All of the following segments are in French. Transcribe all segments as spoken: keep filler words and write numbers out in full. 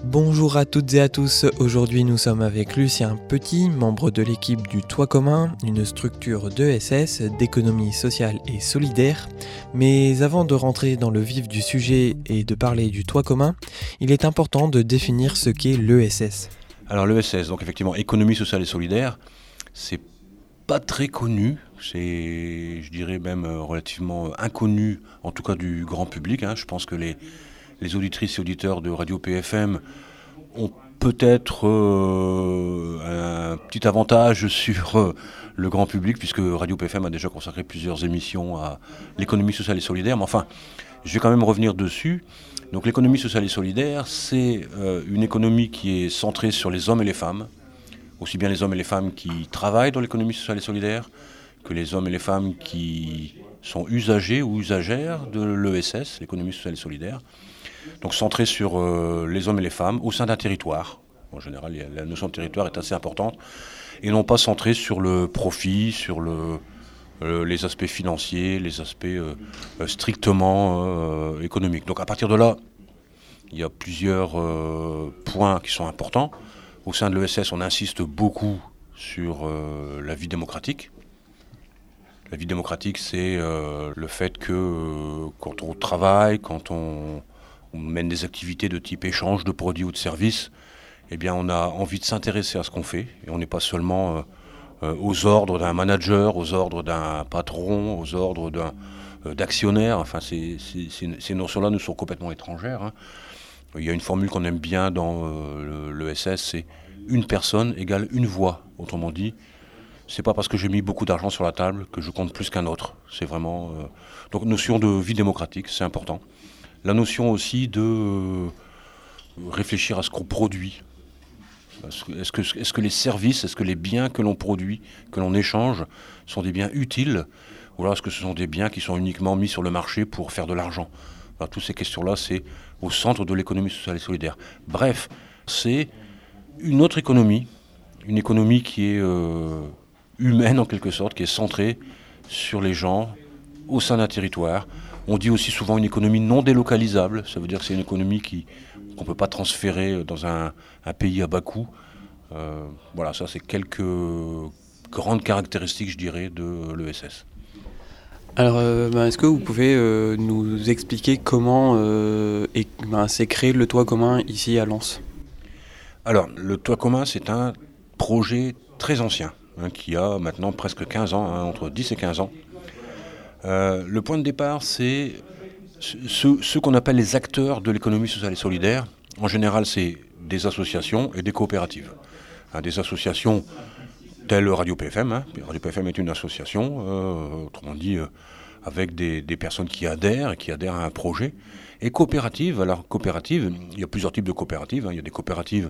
Bonjour à toutes et à tous, aujourd'hui nous sommes avec Lucien Petit, membre de l'équipe du Toit commun, une structure d'E S S, d'économie sociale et solidaire. Mais avant de rentrer dans le vif du sujet et de parler du Toit commun, il est important de définir ce qu'est l'E S S. Alors l'E S S, donc effectivement, économie sociale et solidaire, c'est pas très connu, c'est, je dirais même relativement inconnu, en tout cas du grand public. Hein. Je pense que les, les auditrices et auditeurs de Radio P F M ont peut-être euh, un petit avantage sur euh, le grand public, puisque Radio P F M a déjà consacré plusieurs émissions à l'économie sociale et solidaire. Mais enfin, je vais quand même revenir dessus. Donc l'économie sociale et solidaire, c'est euh, une économie qui est centrée sur les hommes et les femmes, aussi bien les hommes et les femmes qui travaillent dans l'économie sociale et solidaire, que les hommes et les femmes qui sont usagers ou usagères de l'E S S, l'économie sociale et solidaire. Donc centrée sur euh, les hommes et les femmes au sein d'un territoire. En général, la notion de territoire est assez importante. Et non pas centrée sur le profit, sur le, euh, les aspects financiers, les aspects euh, strictement euh, économiques. Donc à partir de là, il y a plusieurs euh, points qui sont importants. Au sein de l'E S S, on insiste beaucoup sur euh, la vie démocratique. La vie démocratique, c'est euh, le fait que euh, quand on travaille, quand on, on mène des activités de type échange de produits ou de services, eh bien, on a envie de s'intéresser à ce qu'on fait. Et on n'est pas seulement euh, euh, aux ordres d'un manager, aux ordres d'un patron, aux ordres d'un, euh, d'actionnaire. Enfin, c'est, c'est, c'est, ces notions-là nous sont complètement étrangères. Hein. Il y a une formule qu'on aime bien dans euh, l'E S S, c'est une personne égale une voix. Autrement dit, c'est pas parce que j'ai mis beaucoup d'argent sur la table que je compte plus qu'un autre. C'est vraiment... Euh... Donc notion de vie démocratique, c'est important. La notion aussi de euh, réfléchir à ce qu'on produit. Est-ce que, est-ce que les services, est-ce que les biens que l'on produit, que l'on échange, sont des biens utiles, ou alors est-ce que ce sont des biens qui sont uniquement mis sur le marché pour faire de l'argent? Alors, toutes ces questions-là, c'est au centre de l'économie sociale et solidaire. Bref, c'est une autre économie, une économie qui est euh, humaine en quelque sorte, qui est centrée sur les gens au sein d'un territoire. On dit aussi souvent une économie non délocalisable, ça veut dire que c'est une économie qui, qu'on ne peut pas transférer dans un, un pays à bas coût. Euh, voilà, ça c'est quelques grandes caractéristiques, je dirais, de l'E S S. Alors, euh, ben, est-ce que vous pouvez euh, nous expliquer comment euh, est, ben, s'est créé le Toit commun ici à Lens ? Alors, le Toit commun, c'est un projet très ancien, hein, qui a maintenant presque quinze ans, hein, entre dix et quinze ans. Euh, le point de départ, c'est ce, ce qu'on appelle les acteurs de l'économie sociale et solidaire. En général, c'est des associations et des coopératives. Hein, des associations telles Radio P F M. Hein. Radio P F M est une association, euh, autrement dit, euh, avec des, des personnes qui adhèrent et qui adhèrent à un projet. Et coopératives, alors coopératives, il y a plusieurs types de coopératives. Hein. Il y a des coopératives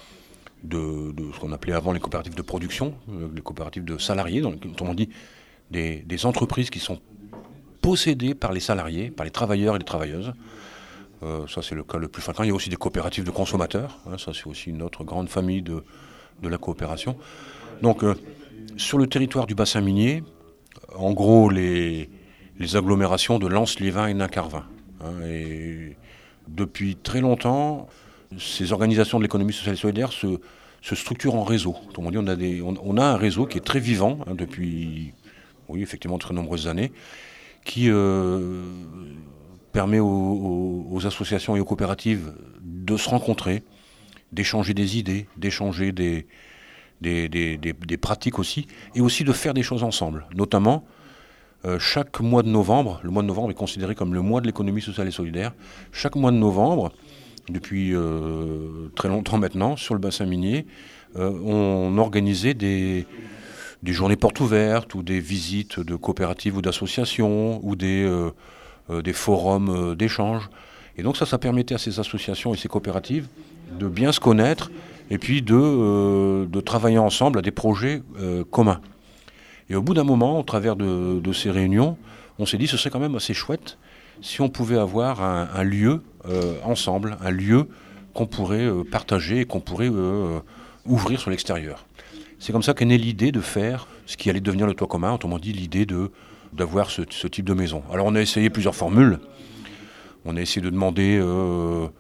de, de ce qu'on appelait avant les coopératives de production, euh, les coopératives de salariés, donc, autrement dit, des, des entreprises qui sont possédées par les salariés, par les travailleurs et les travailleuses. Euh, ça, c'est le cas le plus fréquent. Il y a aussi des coopératives de consommateurs. Hein, ça, c'est aussi une autre grande famille de, de la coopération. Donc, euh, sur le territoire du bassin minier, en gros, les, les agglomérations de Lens, Liévin et Nain-Carvin. Hein, et depuis très longtemps, ces organisations de l'économie sociale et solidaire se, se structurent en réseau. Autrement dit, on a, des, on, on a un réseau qui est très vivant hein, depuis, oui, effectivement, de très nombreuses années, qui euh, permet aux, aux, aux associations et aux coopératives de se rencontrer, d'échanger des idées, d'échanger des... Des, des, des, des pratiques aussi, et aussi de faire des choses ensemble. Notamment, euh, chaque mois de novembre, le mois de novembre est considéré comme le mois de l'économie sociale et solidaire. Chaque mois de novembre, depuis euh, très longtemps maintenant, sur le bassin minier, euh, on organisait des, des journées portes ouvertes, ou des visites de coopératives ou d'associations, ou des, euh, euh, des forums euh, d'échange. Et donc ça, ça permettait à ces associations et ces coopératives de bien se connaître, et puis de, euh, de travailler ensemble à des projets euh, communs. Et au bout d'un moment, au travers de, de ces réunions, on s'est dit que ce serait quand même assez chouette si on pouvait avoir un, un lieu euh, ensemble, un lieu qu'on pourrait euh, partager et qu'on pourrait euh, ouvrir sur l'extérieur. C'est comme ça qu'est née l'idée de faire ce qui allait devenir le Toit commun, autrement dit l'idée de, d'avoir ce, ce type de maison. Alors on a essayé plusieurs formules. On a essayé de demander... Euh,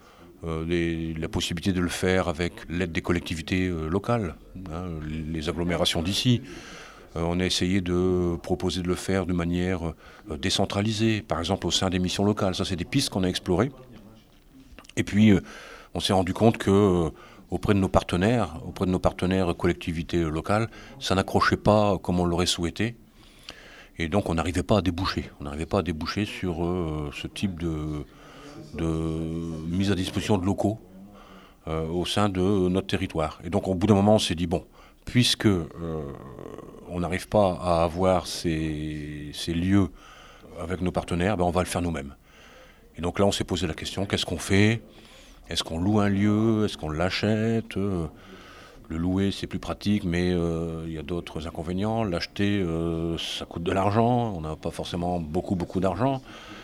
euh, les, la possibilité de le faire avec l'aide des collectivités euh, locales, hein, les agglomérations d'ici. Euh, on a essayé de proposer de le faire de manière euh, décentralisée, par exemple au sein des missions locales. Ça, c'est des pistes qu'on a explorées. Et puis, euh, on s'est rendu compte que euh, auprès de nos partenaires, auprès de nos partenaires collectivités locales, ça n'accrochait pas comme on l'aurait souhaité. Et donc, on n'arrivait pas à déboucher. On n'arrivait pas à déboucher sur euh, ce type de, de mise à disposition de locaux euh, au sein de notre territoire. Et donc, au bout d'un moment, on s'est dit, bon, puisque euh, on n'arrive pas à avoir ces, ces lieux avec nos partenaires, ben on va le faire nous-mêmes. Et donc là, on s'est posé la question, qu'est-ce qu'on fait ? Est-ce qu'on loue un lieu ? Est-ce qu'on l'achète ? Le louer, c'est plus pratique, mais euh, il y a d'autres inconvénients. L'acheter, euh, ça coûte de l'argent. On n'a pas forcément beaucoup, beaucoup d'argent.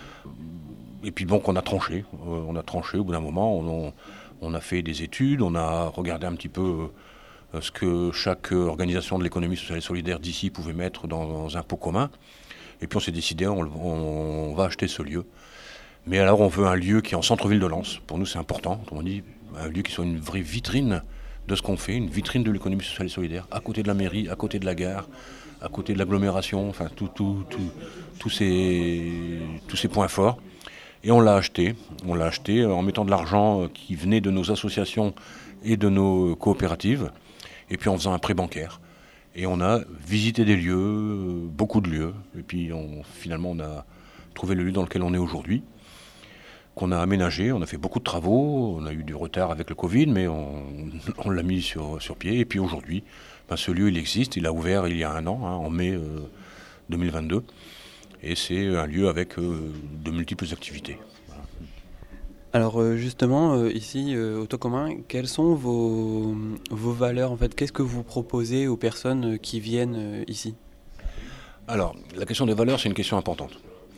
Et puis donc, on a tranché. Euh, on a tranché au bout d'un moment. On, on a fait des études, on a regardé un petit peu euh, ce que chaque organisation de l'économie sociale et solidaire d'ici pouvait mettre dans, dans un pot commun. Et puis on s'est décidé, on, on, on va acheter ce lieu. Mais alors on veut un lieu qui est en centre-ville de Lens. Pour nous c'est important, on dit un lieu qui soit une vraie vitrine de ce qu'on fait, une vitrine de l'économie sociale et solidaire, à côté de la mairie, à côté de la gare, à côté de l'agglomération, enfin tout, tout, tout, tout ces, tous ces points forts. Et on l'a acheté, on l'a acheté en mettant de l'argent qui venait de nos associations et de nos coopératives, et puis en faisant un prêt bancaire. Et on a visité des lieux, beaucoup de lieux, et puis on, finalement on a trouvé le lieu dans lequel on est aujourd'hui, qu'on a aménagé, on a fait beaucoup de travaux, on a eu du retard avec le Covid, mais on, on l'a mis sur, sur pied. Et puis aujourd'hui, ben ce lieu il existe, il a ouvert il y a un an, hein, en mai euh, deux mille vingt-deux, et c'est un lieu avec euh, de multiples activités. Voilà. Alors justement, euh, ici, euh, au Toit Commun, quelles sont vos, vos valeurs en fait ? Qu'est-ce que vous proposez aux personnes qui viennent euh, ici ? Alors, la question des valeurs, c'est une question importante.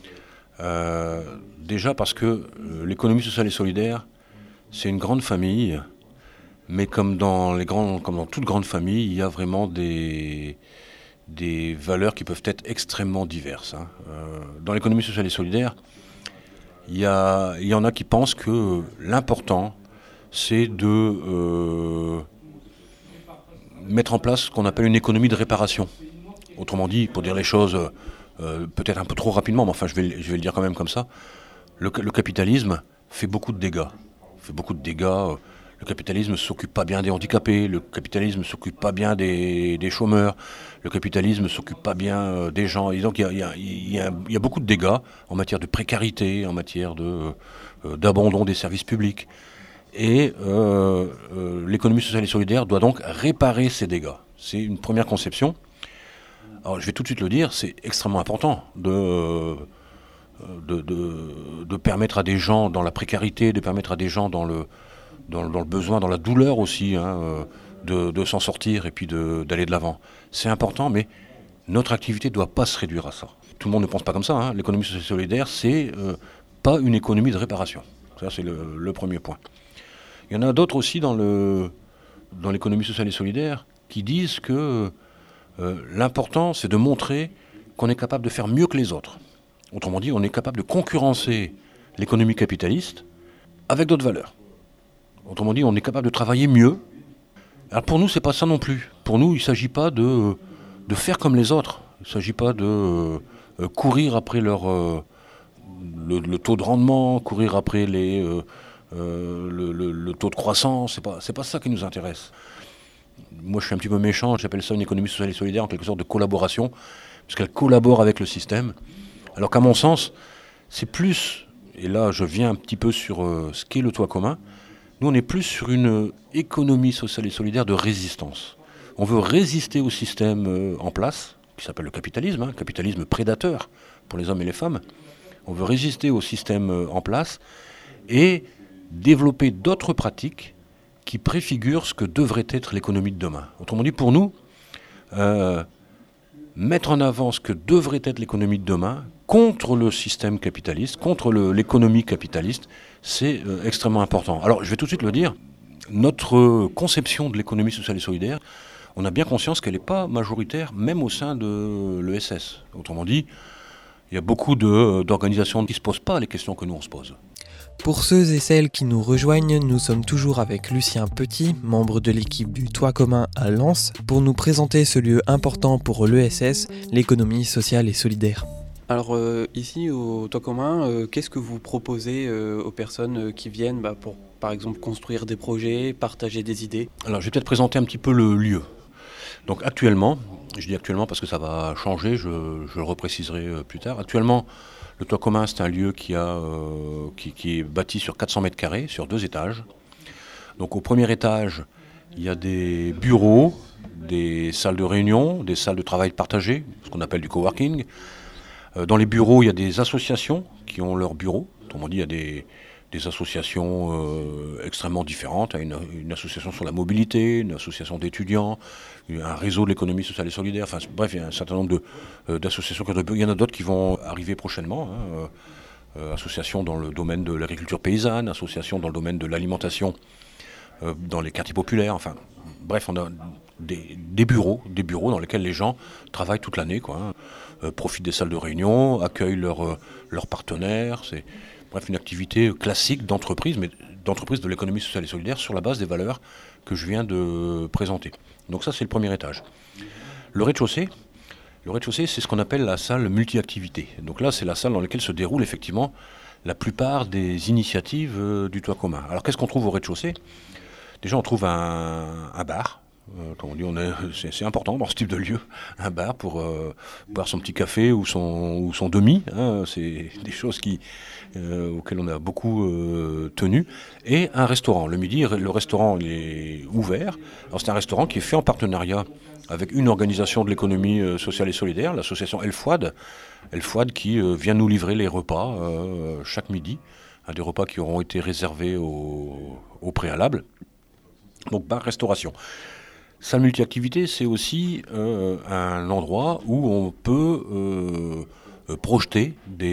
Euh, déjà parce que euh, l'économie sociale et solidaire, c'est une grande famille, mais comme dans, les grands, comme dans toute grande famille, il y a vraiment des, des valeurs qui peuvent être extrêmement diverses. Hein. Euh, dans l'économie sociale et solidaire, il y, a, il y en a qui pensent que l'important, c'est de euh, mettre en place ce qu'on appelle une économie de réparation. Autrement dit, pour dire les choses euh, peut-être un peu trop rapidement, mais enfin je vais, je vais le dire quand même comme ça, le, le capitalisme fait beaucoup de dégâts. Fait beaucoup de dégâts. Le capitalisme ne s'occupe pas bien des handicapés, le capitalisme ne s'occupe pas bien des, des chômeurs, le capitalisme ne s'occupe pas bien euh, des gens. Et donc il y a, y, y, a, y a beaucoup de dégâts en matière de précarité, en matière de, euh, d'abandon des services publics. Et euh, euh, l'économie sociale et solidaire doit donc réparer ces dégâts. C'est une première conception. Alors je vais tout de suite le dire, c'est extrêmement important de, euh, de, de, de permettre à des gens dans la précarité, de permettre à des gens dans le, dans, dans le besoin, dans la douleur aussi, hein, euh, de, de s'en sortir et puis de, d'aller de l'avant. C'est important, mais notre activité ne doit pas se réduire à ça. Tout le monde ne pense pas comme ça. Hein. L'économie sociale et solidaire, c'est euh, pas une économie de réparation. Ça, c'est le, le premier point. Il y en a d'autres aussi dans, le, dans l'économie sociale et solidaire qui disent que euh, l'important, c'est de montrer qu'on est capable de faire mieux que les autres. Autrement dit, on est capable de concurrencer l'économie capitaliste avec d'autres valeurs. Autrement dit, on est capable de travailler mieux. Alors pour nous, c'est pas ça non plus. Pour nous, il ne s'agit pas de, de faire comme les autres. Il ne s'agit pas de euh, courir après leur, euh, le, le taux de rendement, courir après les, euh, euh, le, le, le taux de croissance. C'est pas, c'est pas ça qui nous intéresse. Moi, je suis un petit peu méchant. J'appelle ça une économie sociale et solidaire, en quelque sorte de collaboration, parce qu'elle collabore avec le système. Alors qu'à mon sens, c'est plus, et là je viens un petit peu sur euh, ce qu'est le toit commun, nous on est plus sur une économie sociale et solidaire de résistance. On veut résister au système euh, en place, qui s'appelle le capitalisme, hein, capitalisme prédateur pour les hommes et les femmes. On veut résister au système euh, en place et développer d'autres pratiques qui préfigurent ce que devrait être l'économie de demain. Autrement dit, pour nous, euh, mettre en avant ce que devrait être l'économie de demain contre le système capitaliste, contre le, l'économie capitaliste, c'est euh, extrêmement important. Alors, je vais tout de suite le dire, notre conception de l'économie sociale et solidaire, on a bien conscience qu'elle n'est pas majoritaire, même au sein de l'E S S. Autrement dit, il y a beaucoup de, d'organisations qui ne se posent pas les questions que nous, on se pose. Pour ceux et celles qui nous rejoignent, nous sommes toujours avec Lucien Petit, membre de l'équipe du Toit commun à Lens, pour nous présenter ce lieu important pour l'E S S, l'économie sociale et solidaire. Alors euh, ici au Toit commun, euh, qu'est-ce que vous proposez euh, aux personnes euh, qui viennent bah, pour par exemple construire des projets, partager des idées? Alors je vais peut-être présenter un petit peu le lieu. Donc actuellement, je dis actuellement parce que ça va changer, je, je le repréciserai euh, plus tard. Actuellement, le Toit commun, c'est un lieu qui, a, euh, qui, qui est bâti sur quatre cents mètres carrés, sur deux étages. Donc au premier étage, il y a des bureaux, des salles de réunion, des salles de travail partagées, ce qu'on appelle du coworking. Euh, dans les bureaux, il y a des associations qui ont leurs bureaux. Autrement dit, il y a des, des associations euh, extrêmement différentes. Une, une association sur la mobilité, une association d'étudiants, un réseau de l'économie sociale et solidaire. Enfin, bref, il y a un certain nombre de, euh, d'associations. Il y en a d'autres qui vont arriver prochainement. Hein. Euh, associations dans le domaine de l'agriculture paysanne, associations dans le domaine de l'alimentation, euh, dans les quartiers populaires. Enfin, bref, on a des, des bureaux, des bureaux dans lesquels les gens travaillent toute l'année, quoi, hein. Euh, profitent des salles de réunion, accueillent leurs euh, leurs partenaires. C'est bref une activité classique d'entreprise, mais d'entreprise de l'économie sociale et solidaire sur la base des valeurs que je viens de présenter. Donc ça, c'est le premier étage. Le rez-de-chaussée, le rez-de-chaussée, c'est ce qu'on appelle la salle multi-activité. Donc là, c'est la salle dans laquelle se déroulent effectivement la plupart des initiatives euh, du Toit commun. Alors qu'est-ce qu'on trouve au rez-de-chaussée? Déjà, on trouve un, un bar. Euh, comme on dit, on est, c'est, c'est important dans ce type de lieu, un bar pour euh, boire son petit café ou son, ou son demi. Hein, c'est des choses qui, euh, auxquelles on a beaucoup euh, tenu. Et un restaurant. Le midi, le restaurant il est ouvert. Alors, c'est un restaurant qui est fait en partenariat avec une organisation de l'économie euh, sociale et solidaire, l'association El Fouad. El Fouad qui euh, vient nous livrer les repas euh, chaque midi. Hein, des repas qui auront été réservés au, au préalable. Donc, bar, restauration. Salle multi-activité, c'est aussi euh, un endroit où on peut euh, projeter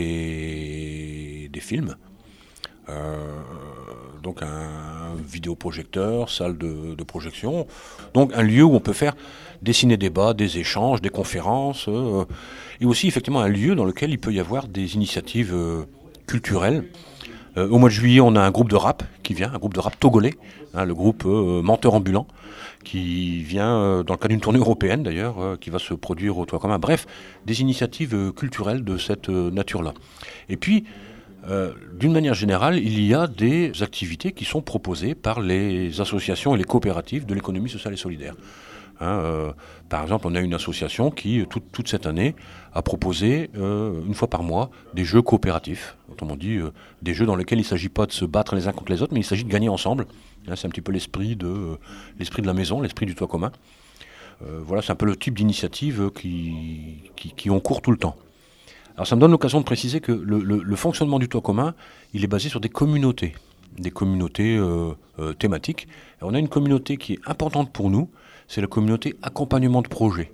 des, des films. Euh, donc un vidéoprojecteur, salle de, de projection. Donc un lieu où on peut faire des ciné-débats, des échanges, des conférences. Euh, et aussi effectivement un lieu dans lequel il peut y avoir des initiatives euh, culturelles. Euh, au mois de juillet, on a un groupe de rap qui vient, un groupe de rap togolais, hein, le groupe euh, Menteur Ambulant, qui vient euh, dans le cadre d'une tournée européenne d'ailleurs, euh, qui va se produire au Toit commun. Bref, des initiatives euh, culturelles de cette euh, nature-là. Et puis, euh, d'une manière générale, il y a des activités qui sont proposées par les associations et les coopératives de l'économie sociale et solidaire. Hein, euh, par exemple, on a une association qui, toute, toute cette année, a proposé, euh, une fois par mois, des jeux coopératifs. Autrement dit, euh, des jeux dans lesquels il ne s'agit pas de se battre les uns contre les autres, mais il s'agit de gagner ensemble. Hein, c'est un petit peu l'esprit de, euh, l'esprit de la maison, l'esprit du Toit commun. Euh, voilà, c'est un peu le type d'initiative qui, qui, qui ont cours tout le temps. Alors ça me donne l'occasion de préciser que le, le, le fonctionnement du Toit commun, il est basé sur des communautés, des communautés euh, euh, thématiques. Et on a une communauté qui est importante pour nous, c'est la communauté accompagnement de projet.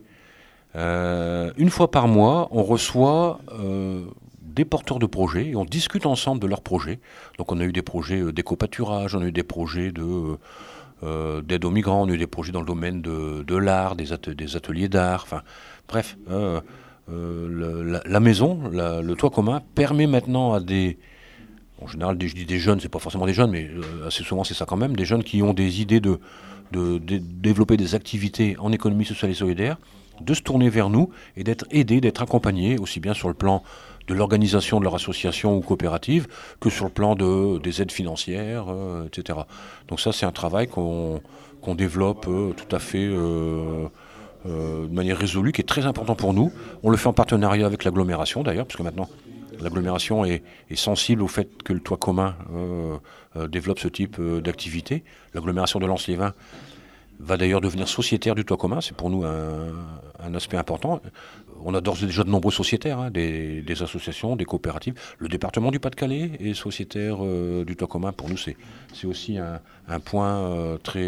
Euh, une fois par mois, on reçoit euh, des porteurs de projets et on discute ensemble de leurs projets. Donc on a eu des projets euh, d'éco-pâturage, on a eu des projets de, euh, d'aide aux migrants, on a eu des projets dans le domaine de, de l'art, des, at- des ateliers d'art. Enfin, bref, euh, euh, le, la, la maison, la, le Toit commun permet maintenant à des... En général, je dis des jeunes, c'est pas forcément des jeunes, mais euh, assez souvent c'est ça quand même, des jeunes qui ont des idées de... De, de développer des activités en économie sociale et solidaire, de se tourner vers nous et d'être aidés, d'être accompagnés, aussi bien sur le plan de l'organisation de leur association ou coopérative que sur le plan de, des aides financières, euh, et cetera. Donc ça, c'est un travail qu'on, qu'on développe euh, tout à fait euh, euh, de manière résolue, qui est très important pour nous. On le fait en partenariat avec l'agglomération d'ailleurs, parce que maintenant, l'agglomération est, est sensible au fait que le Toit commun euh, euh, développe ce type euh, d'activité. L'agglomération de Lens-les-Vins va d'ailleurs devenir sociétaire du Toit commun, c'est pour nous un, un aspect important. On a d'ores et déjà de nombreux sociétaires, hein, des, des associations, des coopératives. Le département du Pas-de-Calais est sociétaire euh, du Toit commun. Pour nous, c'est, c'est aussi un, un point euh, très,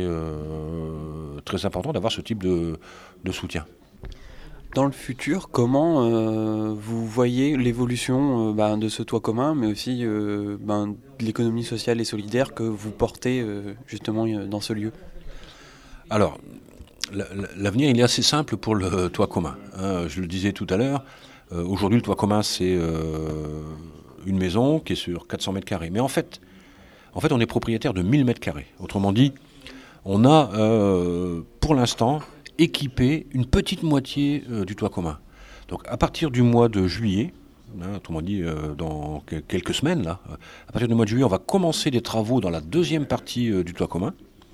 euh, très important d'avoir ce type de, de soutien. Dans le futur, comment euh, vous voyez l'évolution euh, ben, de ce Toit commun, mais aussi euh, ben, de l'économie sociale et solidaire que vous portez euh, justement euh, dans ce lieu? Alors, l'avenir, il est assez simple pour le Toit commun. Hein, je le disais tout à l'heure, euh, aujourd'hui, le Toit commun, c'est euh, une maison qui est sur quatre cents mètres carrés. Mais en fait, En fait, on est propriétaire de mille mètres carrés. Autrement dit, on a, euh, pour l'instant, équipé une petite moitié euh, du toit commun. Donc, à partir du mois de juillet, hein, autrement dit, euh, dans quelques semaines, là, à partir du mois de juillet, on va commencer des travaux dans la deuxième partie euh, du toit commun.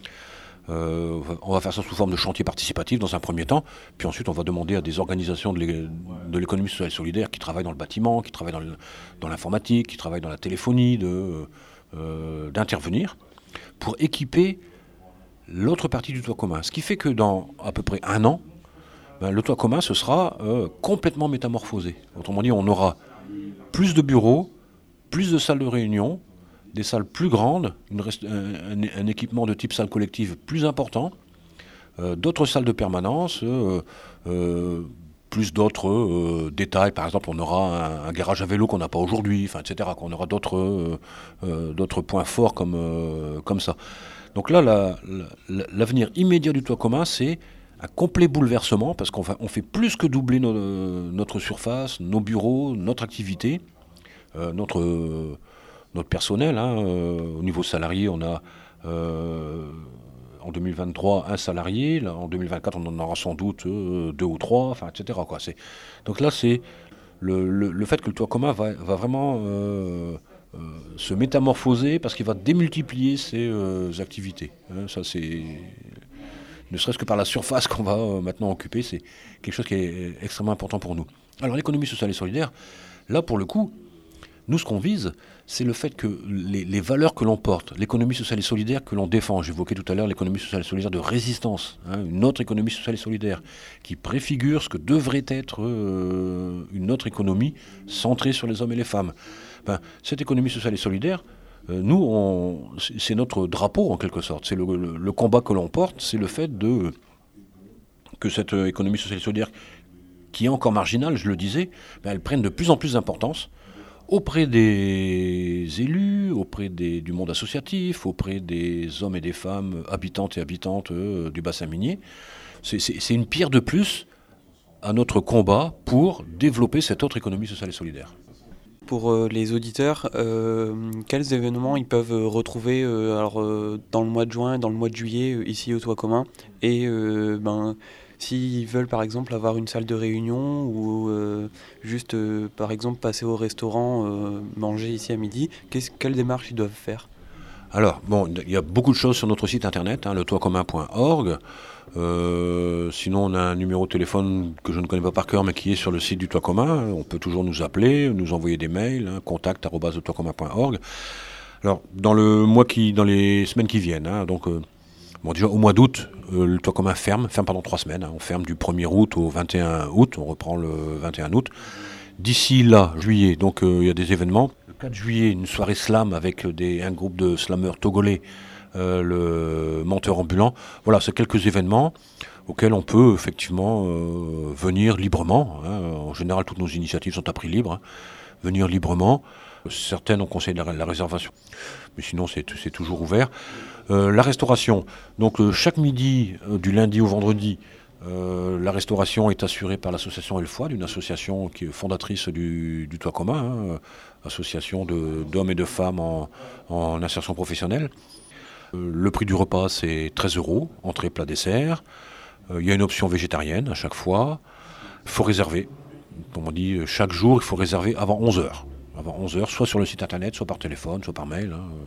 Euh, on va faire ça sous forme de chantier participatif dans un premier temps, puis ensuite on va demander à des organisations de, l'é- de l'économie sociale et solidaire qui travaillent dans le bâtiment, qui travaillent dans, le- dans l'informatique, qui travaillent dans la téléphonie, de, euh, d'intervenir pour équiper l'autre partie du toit commun. Ce qui fait que dans à peu près un an, ben, le toit commun, ce sera euh, complètement métamorphosé. Autrement dit, on aura plus de bureaux, plus de salles de réunion, des salles plus grandes, une rest- un, un- un équipement de type salle collective plus important, euh, d'autres salles de permanence, euh, euh, plus d'autres euh, détails. Par exemple, on aura un, un garage à vélo qu'on n'a pas aujourd'hui, enfin, et cetera. On aura d'autres, euh, euh, d'autres points forts comme, euh, comme ça. Donc là, la- la- l'avenir immédiat du toit commun, c'est un complet bouleversement, parce qu'on fa- on fait plus que doubler nos- notre surface, nos bureaux, notre activité, euh, notre, euh, notre personnel. Hein, euh, au niveau salarié, on a euh, en deux mille vingt-trois un salarié, là, en deux mille vingt-quatre on en aura sans doute euh, deux ou trois, enfin, et cetera quoi. C'est, donc là, c'est le, le- le fait que le toit commun va, va vraiment euh, euh, se métamorphoser parce qu'il va démultiplier ses euh, activités. Hein, ça, c'est ne serait-ce que par la surface qu'on va euh, maintenant occuper, c'est quelque chose qui est extrêmement important pour nous. Alors l'économie sociale et solidaire, là pour le coup, nous ce qu'on vise, c'est le fait que les, les valeurs que l'on porte, l'économie sociale et solidaire que l'on défend, j'évoquais tout à l'heure l'économie sociale et solidaire de résistance, hein, une autre économie sociale et solidaire qui préfigure ce que devrait être euh, une autre économie centrée sur les hommes et les femmes. Ben, cette économie sociale et solidaire, euh, nous, on, c'est c'est notre drapeau en quelque sorte. C'est le, le- le combat que l'on porte, c'est le fait de que cette euh, économie sociale et solidaire, qui est encore marginale, je le disais, ben, elle prenne de plus en plus d'importance auprès des élus, auprès des- du monde associatif, auprès des hommes et des femmes habitantes et habitantes euh, du bassin minier. C'est c'est- c'est une pierre de plus à notre combat pour développer cette autre économie sociale et solidaire. Pour euh, les auditeurs, euh, quels événements ils peuvent euh, retrouver euh, alors, euh, dans le mois de juin, dans le mois de juillet, euh, ici au Toit commun, et euh, ben, s'ils veulent par exemple avoir une salle de réunion ou euh, juste euh, par exemple passer au restaurant, euh, manger ici à midi, qu'est-ce- quelles démarches ils doivent faire? Alors, bon, il y a beaucoup de choses sur notre site internet, hein, le toit commun point org. Euh, sinon, on a un numéro de téléphone que je ne connais pas par cœur, mais qui est sur le site du Toit commun. On peut toujours nous appeler, nous envoyer des mails, hein, contact arobase le toit commun point org. Alors, dans le mois qui, dans les semaines qui viennent, hein, donc, euh, bon, déjà au mois d'août, euh, le Toit commun ferme, ferme pendant trois semaines. Hein. On ferme du premier août au vingt et un août. On reprend le vingt et un août. D'ici là, juillet, donc euh, il y a des événements. Le quatre juillet, une soirée slam avec des, un groupe de slameurs togolais, euh, le menteur ambulant. Voilà, c'est quelques événements auxquels on peut effectivement euh, venir librement. Hein. En général, toutes nos initiatives sont à prix libre. Hein. Venir librement. Certaines, on conseille la, la réservation. Mais sinon, c'est, c'est toujours ouvert. Euh, la restauration. Donc, euh, chaque midi, euh, du lundi au vendredi, Euh, la restauration est assurée par l'association Elfoide, une association qui est fondatrice du, du Toit commun, hein, association de, d'hommes et de femmes en, en insertion professionnelle. Euh, le prix du repas, c'est treize euros, entrée, plat, dessert. Euh, il y a une option végétarienne à chaque fois. Il faut réserver. Comme on dit, chaque jour, il faut réserver avant onze heures. Avant onze heures, soit sur le site internet, soit par téléphone, soit par mail. Hein.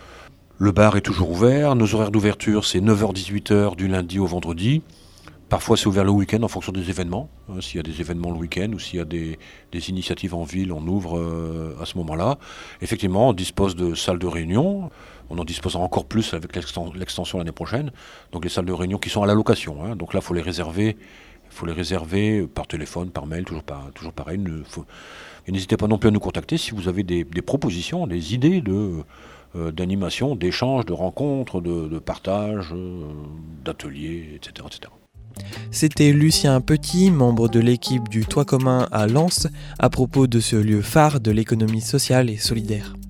Le bar est toujours ouvert. Nos horaires d'ouverture, c'est neuf heures dix-huit heures du lundi au vendredi. Parfois, c'est ouvert le week-end en fonction des événements. Hein, s'il y a des événemements le week-end ou s'il y a des, des initiatives en ville, on ouvre euh, à ce moment-là. Effectivement, on dispose de salles de réunion. On en disposera encore plus avec l'exten- l'extension l'année prochaine. Donc, les salles de réunion qui sont à la location. Hein. Donc là, il faut les réserver. Il faut les réserver par téléphone, par mail, toujours, par, toujours pareil. Ne, faut... Et n'hésitez pas non plus à nous contacter si vous avez des, des propositions, des idées de, euh, d'animation, d'échanges, de rencontres, de, de partage, euh, d'ateliers, et cetera, et cetera. C'était Lucien Petit, membre de l'équipe du Toit commun à Lens, à propos de ce lieu phare de l'économie sociale et solidaire.